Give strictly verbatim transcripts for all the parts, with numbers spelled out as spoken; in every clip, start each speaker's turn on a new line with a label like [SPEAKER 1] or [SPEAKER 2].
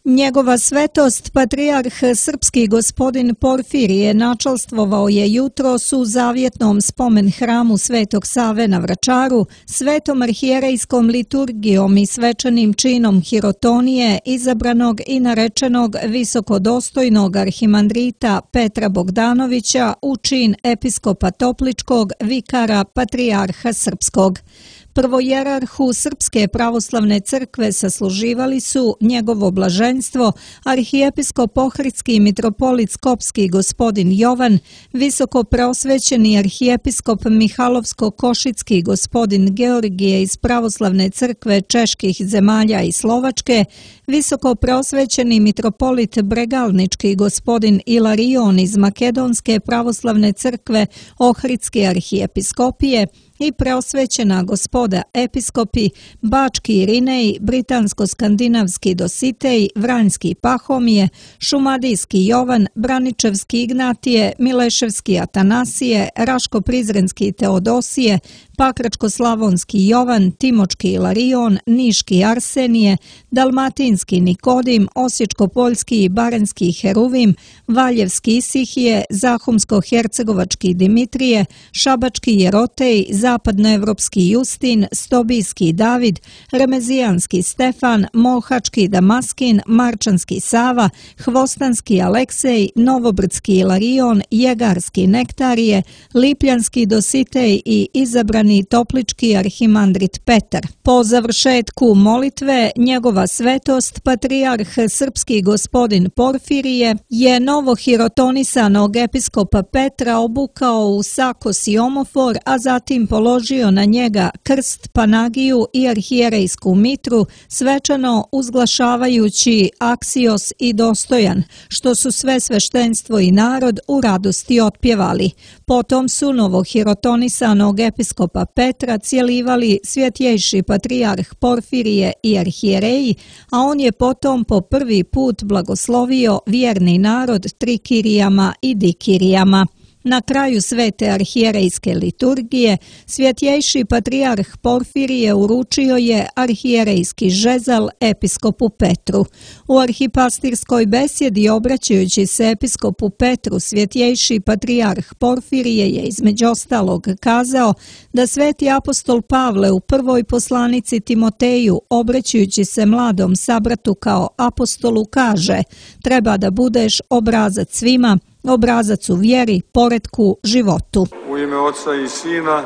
[SPEAKER 1] Njegova svetost, patrijarh srpski gospodin Porfirije, načalstvovao je jutros u zavjetnom spomen hramu Svetog Save na Vračaru, svetom arhijerejskom liturgijom i svečanim činom hirotonije izabranog i narečenog visokodostojnog arhimandrita Petra Bogdanovića u čin episkopa Topličkog, vikara patrijarha srpskog. Prvojerarhu Srpske pravoslavne crkve sasluživali su njegovo blaženstvo, arhijepiskop Ohridski mitropolit Skopski gospodin Jovan, visoko preosvećeni arhijepiskop Mihalovsko-Košicki gospodin Georgije iz pravoslavne crkve čeških zemalja i Slovačke, visoko preosvećeni mitropolit Bregalnički gospodin Ilarion iz Makedonske pravoslavne crkve Ohridske arhijepiskopije, i preosvećena gospoda episkopi Bački Irinej, Britansko-skandinavski Dositej, Vranjski Pahomije, Šumadijski Jovan, Braničevski Ignatije, Mileševski Atanasije, Raško-Prizrenski Teodosije, Pakračko-slavonski Jovan, Timočki Ilarion, Niški Arsenije, Dalmatinski Nikodim, Osječko-poljski i Baranjski Heruvim, Valjevski Isihije, Zahumsko-hercegovački Dimitrije, Šabački Jerotej, Zapadnoevropski Justin, Stobijski David, Remezijanski Stefan, Mohački Damaskin, Marčanski Sava, Hvostanski Aleksej, Novobrdski Ilarion, Jegarski Nektarije, Lipljanski Dositej i izabrani Toplički arhimandrit Petar. Po završetku molitve, njegova svetost, patrijarh srpski gospodin Porfirije, je novo hirotonisanog episkopa Petra obukao u sakos i omofor, a zatim položio na njega krst, panagiju i arhijerejsku mitru, svečano uzglašavajući aksios i dostojan, što su sve sveštenstvo i narod u radosti otpjevali. Potom su novo hirotonisanog episkopa Petra cijelivali svjetjejši patrijarh Porfirije i arhijereji, a on je potom po prvi put blagoslovio vjerni narod trikirijama i dikirijama. Na kraju svete arhijerejske liturgije, svjetjejši patrijarh Porfirije uručio je arhijerejski žezal episkopu Petru. U arhipastirskoj besjedi obraćajući se episkopu Petru, svjetjejši patrijarh Porfirije je između ostalog kazao da sveti apostol Pavle u prvoj poslanici Timoteju, obraćajući se mladom sabratu kao apostolu, kaže: treba da budeš obrazac svima, obrazac u vjeri, poretku, životu.
[SPEAKER 2] U ime Oca i Sina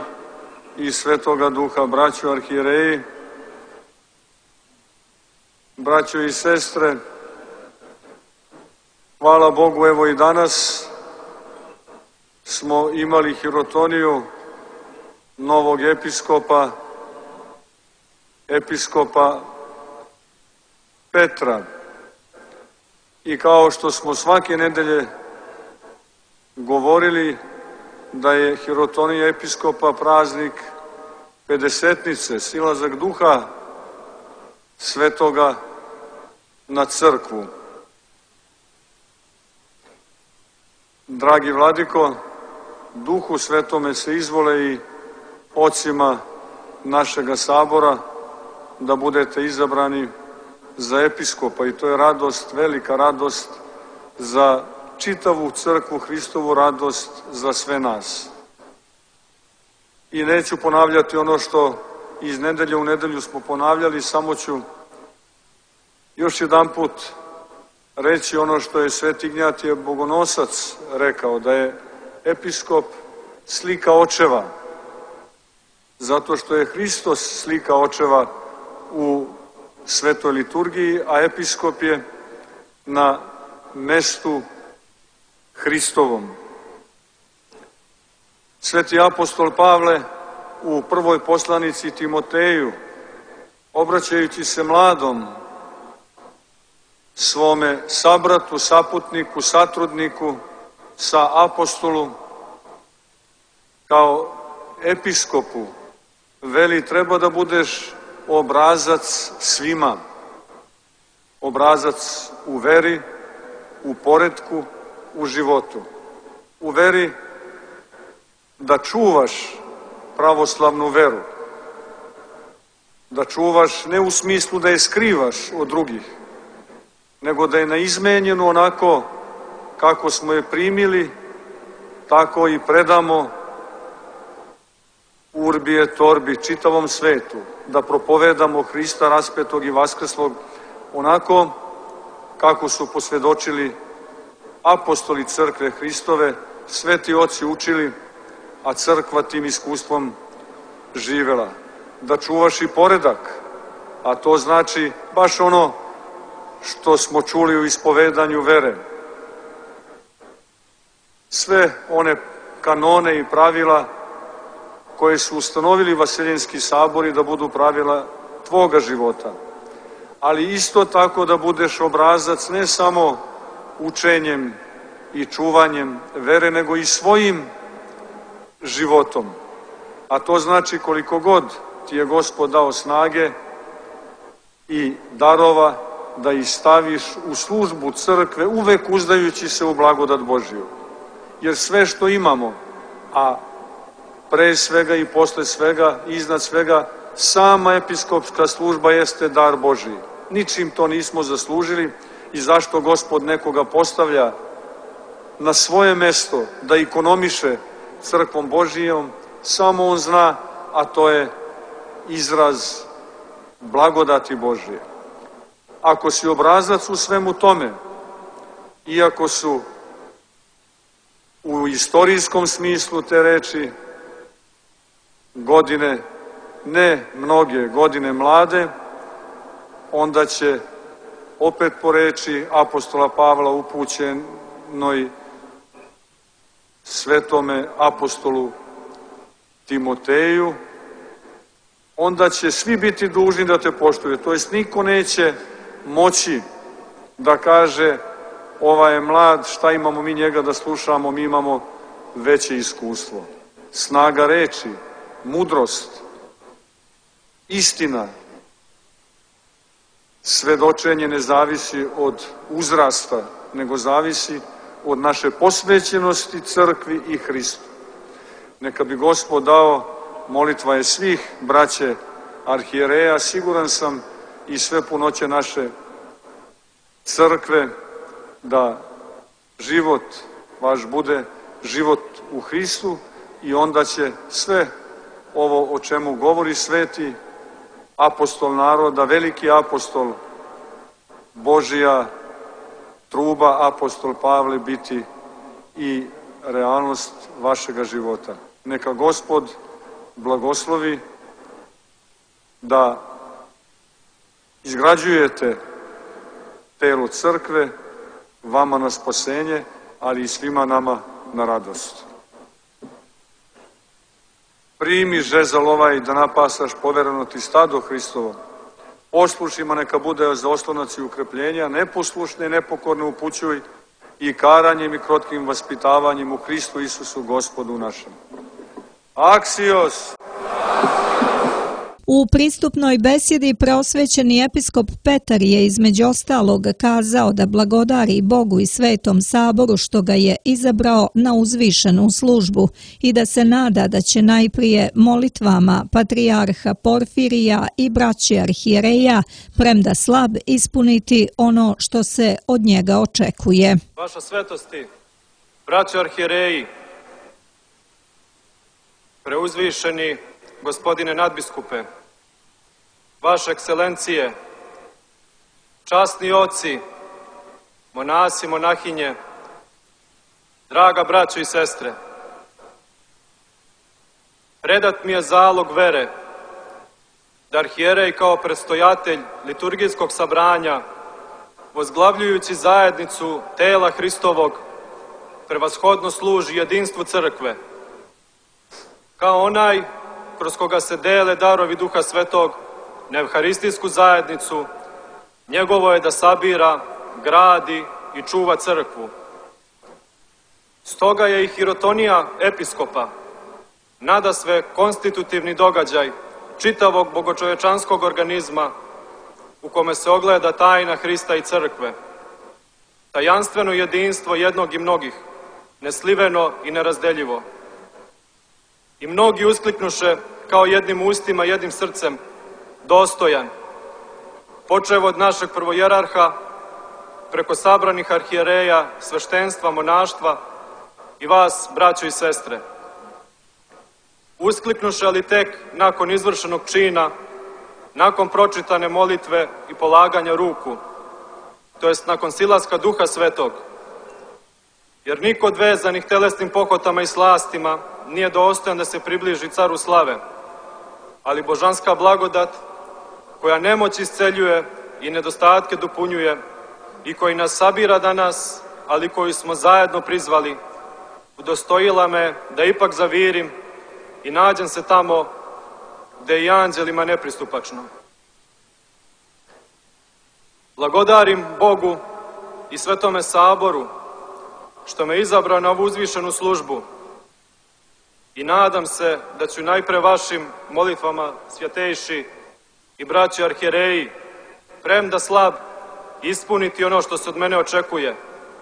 [SPEAKER 2] i Svetoga Duha, braćo arhijereji, braćo i sestre, hvala Bogu, evo i danas smo imali hirotoniju novog episkopa, episkopa Petra. I kao što smo svake nedelje govorili da je hirotonija episkopa praznik Pedesetnice, silazak duha svetoga na crkvu. Dragi vladiko, duhu svetome se izvole i ocima našega sabora da budete izabrani za episkopa, i to je radost, velika radost za čitavu crkvu, Hristovu radost za sve nas. I neću ponavljati ono što iz nedelje u nedelju smo ponavljali, samo ću još jedan put reći ono što je sveti Ignjatije Bogonosac rekao, da je episkop slika očeva, zato što je Hristos slika očeva u svetoj liturgiji, a episkop je na mestu Hristovom. Sveti apostol Pavle u prvoj poslanici Timoteju, obraćajući se mladom svome sabratu, saputniku, satrudniku, sa apostolu, kao episkopu, veli: treba da budeš obrazac svima. Obrazac u veri, u poretku, u životu. U veri da čuvaš pravoslavnu veru, da čuvaš ne u smislu da je skrivaš od drugih, nego da je naizmenjenu onako kako smo je primili, tako i predamo urbi et orbi, čitavom svetu, da propovedamo Hrista raspetog i vaskrslog onako kako su posvjedočili apostoli crkve Hristove, sveti oci učili, a crkva tim iskustvom živela. Da čuvaš i poredak, a to znači baš ono što smo čuli u ispovedanju vere. Sve one kanone i pravila koje su ustanovili Vaseljenski sabori da budu pravila tvoga života. Ali isto tako da budeš obrazac ne samo učenjem i čuvanjem vere, nego i svojim životom. A to znači koliko god ti je Gospod dao snage i darova da ih staviš u službu crkve, uvek uzdajući se u blagodat Božiju. Jer sve što imamo, a pre svega i posle svega, iznad svega, sama episkopska služba jeste dar Božiji. Ničim to nismo zaslužili i zašto Gospod nekoga postavlja na svoje mesto da ekonomiše crkvom Božijom, samo on zna, a to je izraz blagodati Božije. Ako si obrazac u svemu tome, iako su u istorijskom smislu te reči godine, ne mnoge godine mlade, onda će opet po reči apostola Pavla upućenoj svetome apostolu Timoteju, onda će svi biti dužni da te poštuju. To jest niko neće moći da kaže ovaj je mlad, šta imamo mi njega da slušamo, mi imamo veće iskustvo. Snaga reči, mudrost, istina, svedočenje ne zavisi od uzrasta, nego zavisi od naše posvećenosti crkvi i Hristu. Neka bi Gospod dao, molitva je svih braće arhijereja, siguran sam i sve punoće naše crkve, da život vaš bude život u Hristu i onda će sve ovo o čemu govori sveti apostol naroda, veliki apostol Božija truba, apostol Pavle, biti i realnost vašega života. Neka Gospod blagoslovi da izgrađujete telo crkve, vama na spasenje, ali i svima nama na radost. Primi žezal ovaj da napasaš povereno ti stado Hristovo. Poslušima neka bude za oslonac i ukrepljenja, neposlušne i nepokorne upućuj i karanjem i krotkim vaspitavanjem u Hristu Isusu Gospodu našem. Aksios!
[SPEAKER 1] U pristupnoj besjedi preosvećeni episkop Petar je između ostalog kazao da blagodari Bogu i Svetom saboru što ga je izabrao na uzvišenu službu i da se nada da će najprije molitvama patrijarha Porfirija i braće arhijereja, premda slab, ispuniti ono što se od njega očekuje.
[SPEAKER 3] Vaša svetosti, braće arhijereji, preuzvišeni gospodine nadbiskupe, vaše ekscelencije, časni oci, monasi, monahinje, draga braćo i sestre, predat mi je zalog vere da arhijerej kao predstojatelj liturgijskog sabranja, vozglavljujući zajednicu tela Hristovog, prevashodno služi jedinstvu crkve, kao onaj kroz koga se dele darovi Duha Svetog na evharistijsku zajednicu, njegovo je da sabira, gradi i čuva crkvu. Stoga je i hirotonija episkopa nadasve konstitutivni događaj čitavog bogočovečanskog organizma u kome se ogleda tajna Hrista i crkve, tajanstveno jedinstvo jednog i mnogih, nesliveno i nerazdeljivo. I mnogi uskliknuše kao jednim ustima, jednim srcem, dostojan, počev od našeg prvojerarha, preko sabranih arhijereja, sveštenstva, monaštva i vas, braćo i sestre. Uskliknuše ali tek nakon izvršenog čina, nakon pročitane molitve i polaganja ruku, to jest nakon silaska Duha Svetog, jer niko od vezanih telesnim pohotama i slastima nije dostojan da se približi caru slave, ali božanska blagodat, koja nemoć isceljuje i nedostatke dopunjuje i koji nas sabira danas, ali koju smo zajedno prizvali, udostojila me da ipak zavirim i nađem se tamo gde je i anđelima nepristupačno. Blagodarim Bogu i Svetome Saboru što me izabrao na ovu uzvišenu službu i nadam se da ću najpre vašim molitvama, svjetejši i braći arhijereji, premda slab, ispuniti ono što se od mene očekuje.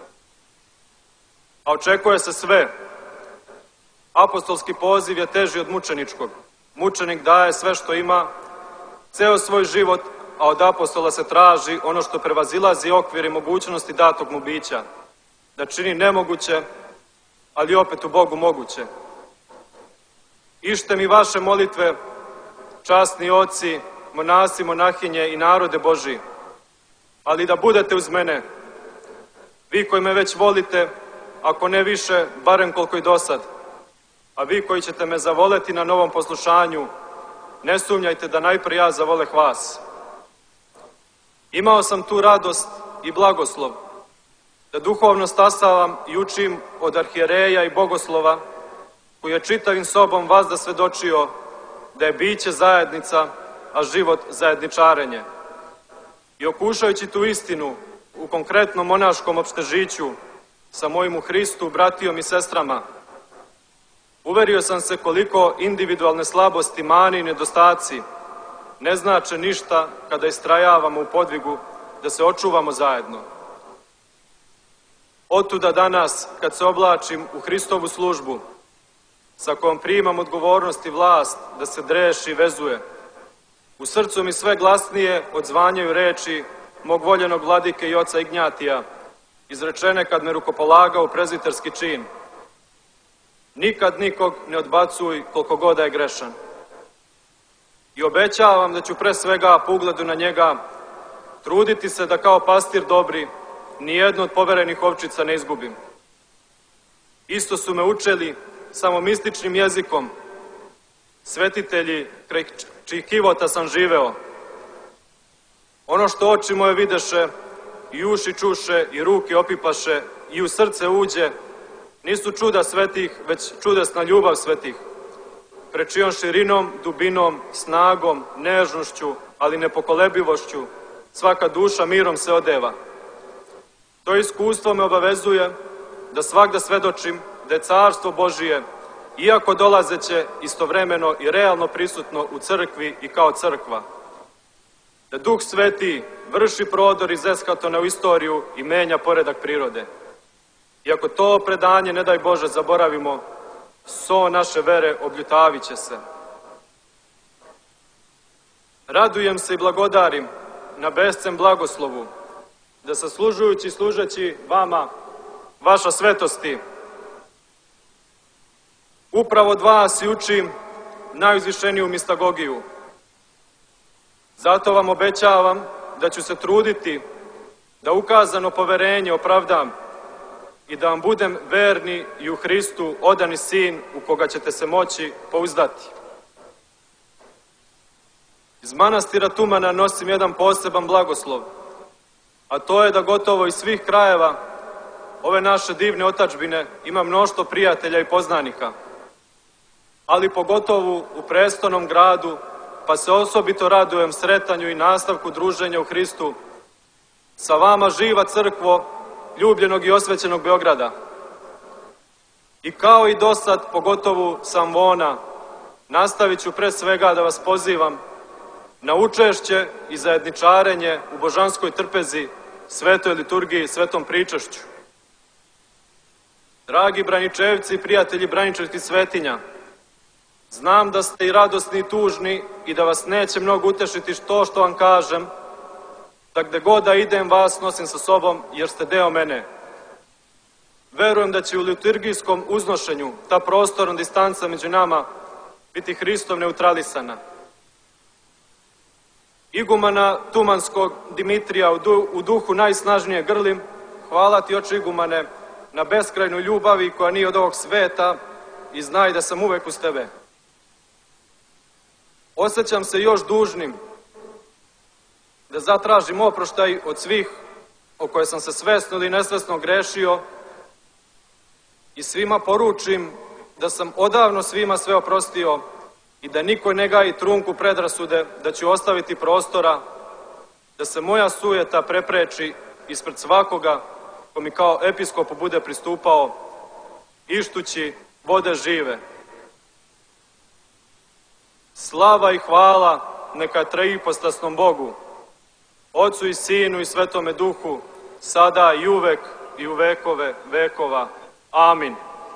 [SPEAKER 3] A očekuje se sve. Apostolski poziv je teži od mučeničkog. Mučenik daje sve što ima, ceo svoj život, a od apostola se traži ono što prevazilazi okvir i mogućnosti datog mu bića, da čini nemoguće, ali opet u Bogu moguće. Ište mi vaše molitve, časni oci, monasi, monahinje i narode Božji, ali da budete uz mene, vi koji me već volite, ako ne više, barem koliko i dosad, a vi koji ćete me zavoleti na novom poslušanju, ne sumnjajte da najprije ja zavoleh vas. Imao sam tu radost i blagoslov, da duhovno stasavam i učim od arhijereja i bogoslova, koji je čitavim sobom vazda svedočio da je biće zajednica, a život zajedničarenje. I okušajući tu istinu u konkretnom monaškom opštežiću sa mojim u Hristu, bratijom i sestrama, uverio sam se koliko individualne slabosti, mani i nedostaci ne znače ništa kada istrajavamo u podvigu da se očuvamo zajedno. Otuda danas, kad se oblačim u Hristovu službu, sa kojom primam odgovornost i vlast da se dreši i vezuje, u srcu mi sve glasnije odzvanjaju reči mog voljenog vladike i oca Ignjatija, izrečene kad me rukopolagao u prezbiterski čin. Nikad nikog ne odbacuj koliko god da je grešan. I obećavam da ću pre svega po ugledu na njega truditi se da kao pastir dobri nijednu od poverenih ovčica ne izgubim. Isto su me učili samo mističnim jezikom svetitelji kraj čijih kivota sam živeo. Ono što oči moje videše i uši čuše i ruke opipaše i u srce uđe, nisu čuda svetih, već čudesna ljubav svetih, pred čijom širinom, dubinom, snagom, nežnošću, ali nepokolebivošću, svaka duša mirom se odeva. To iskustvo me obavezuje da svagda svedočim da je carstvo Božije, iako dolazeće istovremeno i realno prisutno u crkvi i kao crkva. Da Duh Sveti vrši prodor iz eskatona u istoriju i menja poredak prirode. I ako to predanje, ne daj Bože, zaboravimo, so naše vere obljutavit će se. Radujem se i blagodarim na bescem blagoslovu, da saslužujući i služeći vama, vaša svetosti, upravo od vas i učim najuzvišeniju mistagogiju. Zato vam obećavam da ću se truditi da ukazano poverenje opravdam i da vam budem verni i u Hristu odani sin u koga ćete se moći pouzdati. Iz manastira Tumana nosim jedan poseban blagoslov, a to je da gotovo iz svih krajeva ove naše divne otadžbine ima mnoštvo prijatelja i poznanika, ali pogotovo u prestolnom gradu, pa se osobito radujem sretanju i nastavku druženja u Hristu sa vama, živa crkvo ljubljenog i osvećenog Beograda. I kao i dosad, pogotovo sa Amvona, nastavit ću pre svega da vas pozivam na učešće i zajedničarenje u božanskoj trpezi, svetoj liturgiji, svetom pričašću. Dragi braničevci i prijatelji braničevskih svetinja, znam da ste i radosni i tužni i da vas neće mnogo utešiti to što vam kažem, da gde god da idem vas nosim sa sobom jer ste deo mene. Verujem da će u liturgijskom uznošenju ta prostorna distanca među nama biti Hristom neutralisana. Igumana Tumanskog Dimitrija u, du, u duhu najsnažnije grlim, hvala ti, oče igumane, na beskrajnu ljubavi koja nije od ovog sveta i znaj da sam uvek uz tebe. Osjećam se još dužnim da zatražim oproštaj od svih o koje sam se svesno ili nesvesno grešio i svima poručim da sam odavno svima sve oprostio i da niko ne gaji trunku predrasude, da ću ostaviti prostora da se moja sujeta prepreči ispred svakoga ko mi kao episkopu bude pristupao ištući vode žive. Slava i hvala neka troipostasnom Bogu, Otcu i Sinu i Svetome Duhu, sada i uvek i u vekove vekova. Amin.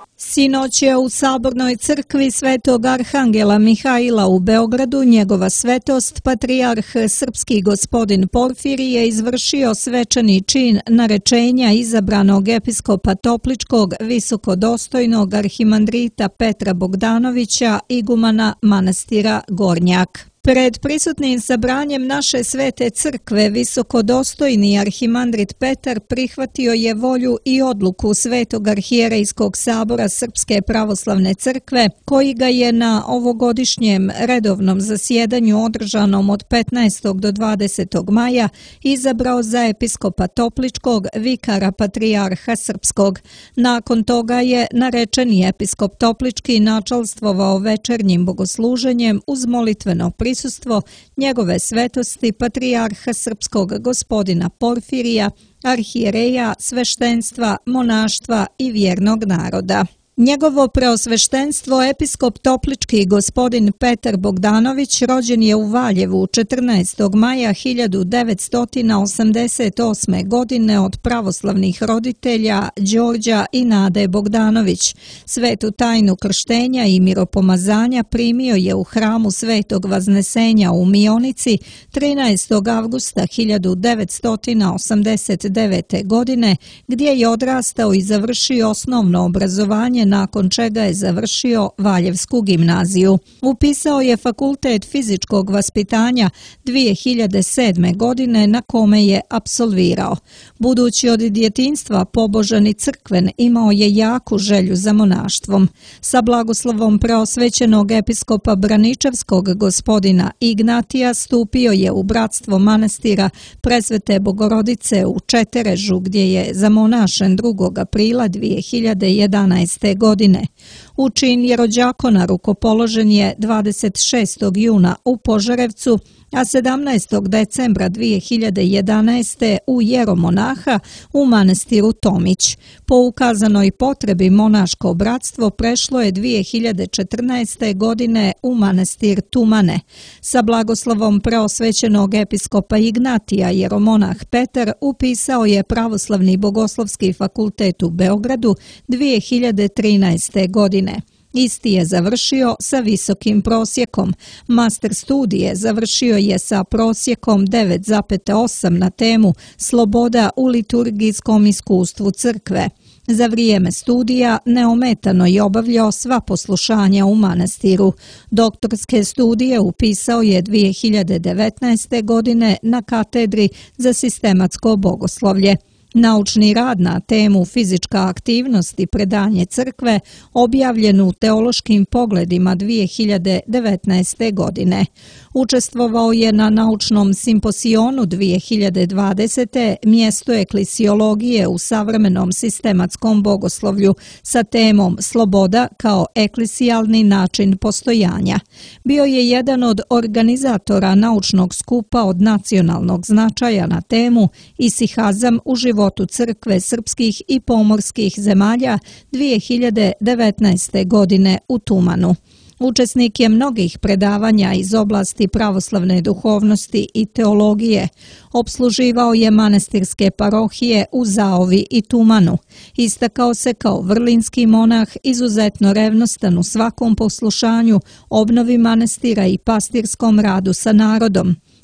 [SPEAKER 1] Sinoć je u Sabornoj crkvi Svetog Arhangela Mihaila u Beogradu njegova svetost patrijarh srpski gospodin Porfirije izvršio svečani čin narečenja izabranog episkopa Topličkog visokodostojnog arhimandrita Petra Bogdanovića, igumana manastira Gornjak. Pred prisutnim sabranjem naše svete crkve visokodostojni arhimandrit Petar prihvatio je volju i odluku Svetog arhijerejskog sabora Srpske pravoslavne crkve, koji ga je na ovogodišnjem redovnom zasjedanju održanom od petnaestog do dvadesetog maja izabrao za episkopa Topličkog, vikara patrijarha srpskog. Nakon toga je narečeni episkop Toplički načalstvovao večernjim bogosluženjem uz molitveno prisustvo prisustvo njegove svetosti patrijarha srpskog gospodina Porfirija, arhijereja, sveštenstva, monaštva i vjernog naroda. Njegovo preosveštenstvo episkop Toplički gospodin Petar Bogdanović rođen je u Valjevu četrnaestog maja hiljadu devetsto osamdeset osme. godine od pravoslavnih roditelja Đorđa i Nade Bogdanović. Svetu tajnu krštenja i miropomazanja primio je u hramu Svetog Vaznesenja u Mionici trinaestog avgusta hiljadu devetsto osamdeset devete. godine, gdje je odrastao i završio osnovno obrazovanje, nakon čega je završio Valjevsku gimnaziju. Upisao je fakultet fizičkog vaspitanja dvije hiljade sedme. godine na kome je apsolvirao. Budući od djetinjstva pobožan i crkven, imao je jaku želju za monaštvom. Sa blagoslovom preosvećenog episkopa Braničevskog gospodina Ignatija stupio je u bratstvo manastira Presvete Bogorodice u Četerežu, gdje je zamonašen drugog aprila dvije hiljade jedanaeste. godine. U čin jerođakona rukopoložen je dvadeset šestog juna u Požarevcu, a sedamnaestog decembra dvije hiljade jedanaeste. u jeromonaha u manastiru Tomić. Po ukazanoj potrebi monaško bratstvo prešlo je dvije hiljade četrnaeste. godine u manastir Tumane. Sa blagoslovom preosvećenog episkopa Ignatija jeromonah Petar upisao je Pravoslavni bogoslovski fakultet u Beogradu dvije hiljade trinaeste. godine. Isti je završio sa visokim prosjekom. Master studije završio je sa prosjekom devet zarez osam na temu Sloboda u liturgijskom iskustvu crkve. Za vrijeme studija neometano je obavljao sva poslušanja u manastiru. Doktorske studije upisao je dvije hiljade devetnaeste. godine na katedri za sistematsko bogoslovlje. Naučni rad na temu Fizička aktivnost i predanje crkve objavljen u Teološkim pogledima dvije hiljade devetnaeste. godine. Učestvovao je na naučnom simposionu dvije hiljade dvadesete. mjesto eklisiologije u savremenom sistematskom bogoslovlju sa temom Sloboda kao eklisijalni način postojanja. Bio je jedan od organizatora naučnog skupa od nacionalnog značaja na temu Isihazam u životu crkve srpskih i pomorskih zemalja dvije hiljade devetnaeste. godine u Tumanu. Učesnik je mnogih predavanja iz oblasti pravoslavne duhovnosti i teologije. Opsluživao je manastirske parohije u Zaovi i Tumanu. Istakao se kao vrlinski monah, izuzetno revnostan u svakom poslušanju, obnovi manastira i pastirskom radu sa narodom.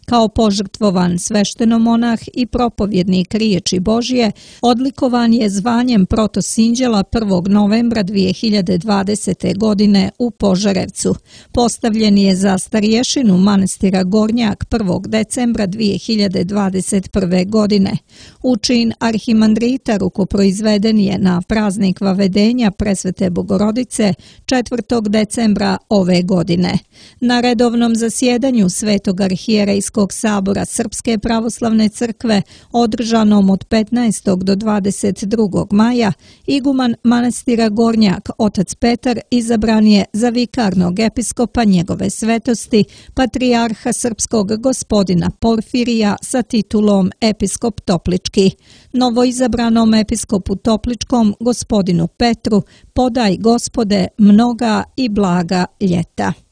[SPEAKER 1] Kao požrtvovan sveštenomonah i propovjednik riječi Božje, odlikovan je zvanjem protosinđela prvog novembra dvije hiljade dvadesete. godine u Požarevcu. Postavljen je za starješinu manastira Gornjak prvog decembra dvije hiljade dvadeset prve. godine. U čin arhimandrita rukoproizveden je na praznik Vavedenja Presvete Bogorodice četvrtog decembra ove godine. Na redovnom zasjedanju Svetog arhijerejskog sabora Srpske pravoslavne crkve održanom od petnaestog do dvadeset drugog maja, iguman manastira Gornjak otac Petar izabran je za vikarnog episkopa njegove svetosti patrijarha srpskog gospodina Porfirija sa titulom episkop Toplički. Novoizabranom episkopu Topličkom gospodinu Petru podaj Gospode mnoga i blaga ljeta.